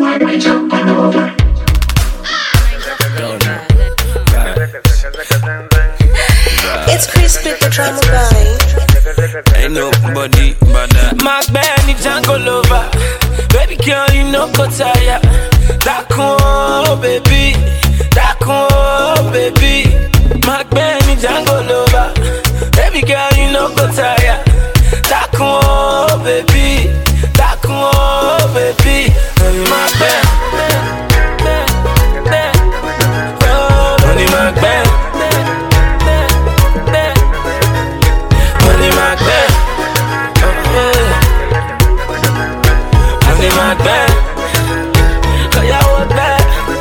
It's Chris with the drama guy. Ain't nobody but that. Mark Benny Django lover. Baby girl, you know go tire. That cool, baby. That cool, baby. Mark Benny Django lover. Baby girl, you know go tire. That cool, baby. That cool, baby. Mark Ben. Money Mark Ben. Money Mark Ben. Money Mark Ben. Cause y'all want that.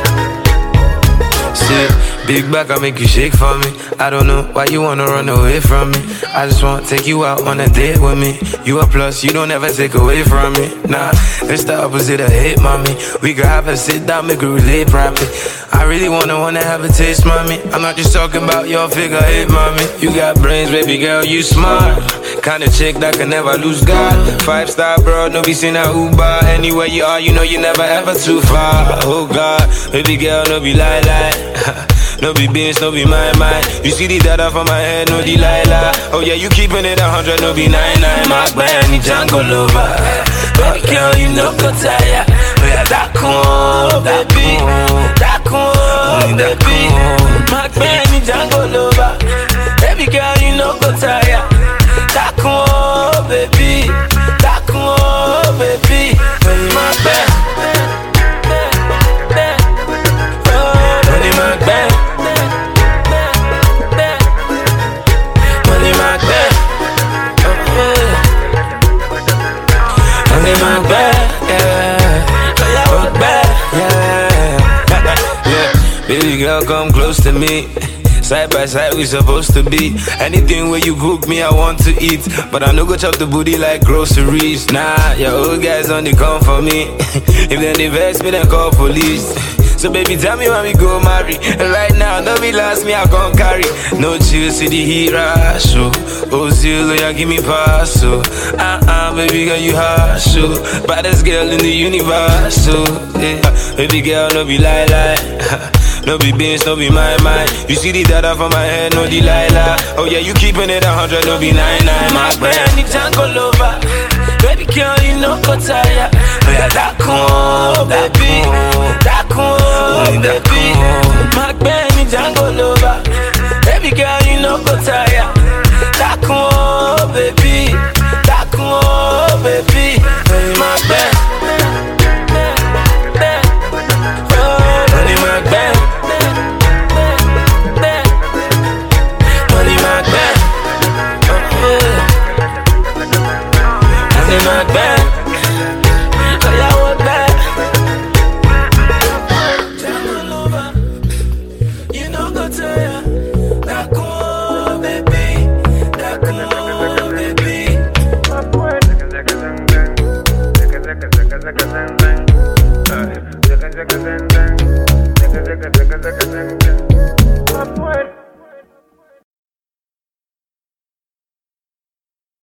See, big back, I make you shake for me. I don't know why you wanna run away from me. I just wanna take you out on a date with me. You a plus, you don't ever take away from me. Nah, it's the opposite of hate, mommy. We could have a sit down, make a relate properly. I really wanna have a taste, mommy. I'm not just talking about your figure eight, mommy. You got brains, baby girl, you smart. Kinda chick that can never lose God. 5-star bro, no be seen at Uber. Anywhere you are, you know you never ever too far. Oh God, baby girl, no be lie. No be beans, no be my mind. You see the data from my head, no Delilah. Oh yeah, you keeping it 100, no be 99. Mark Benny Django lover. Baby girl, you know go tire. Oh yeah, that cool, baby. That cool, baby. Mark Benny Django lover. Baby girl, you know go tire. That cool, baby. That cool, baby. Mark Ben. Money Mark Ben. Money Mark Ben. Money Mark Ben. Yeah. Baby girl, come close to me. Side by side, we supposed to be. Anything where you cook me, I want to eat. But I no go chop the booty like groceries. Nah, your old guys only come for me. If then they vex me, then call police. So baby, tell me when we go marry. And right now, no be last me, I can't carry. No chill, see the heat rush. Oh, zero, yeah, give me pass. So, baby girl, you hot. So, baddest girl in the universe. So, yeah, baby girl, no be lie. No be beans, no be my mind. You see the data from my head, no Delilah. Oh yeah, you keeping it 100, no be 99. Mark Benny Django lover. Baby girl, you know go tire. Oh yeah, that cool, baby. That cool, baby. Mark Benny Django lover. Baby girl, you know go tire. That cool, baby. That cool, baby. Mark Ben. Money Mark Ben. Mark Ben, cause y'all want that. Django lover, you know go tire. That cool, baby. That cool, baby.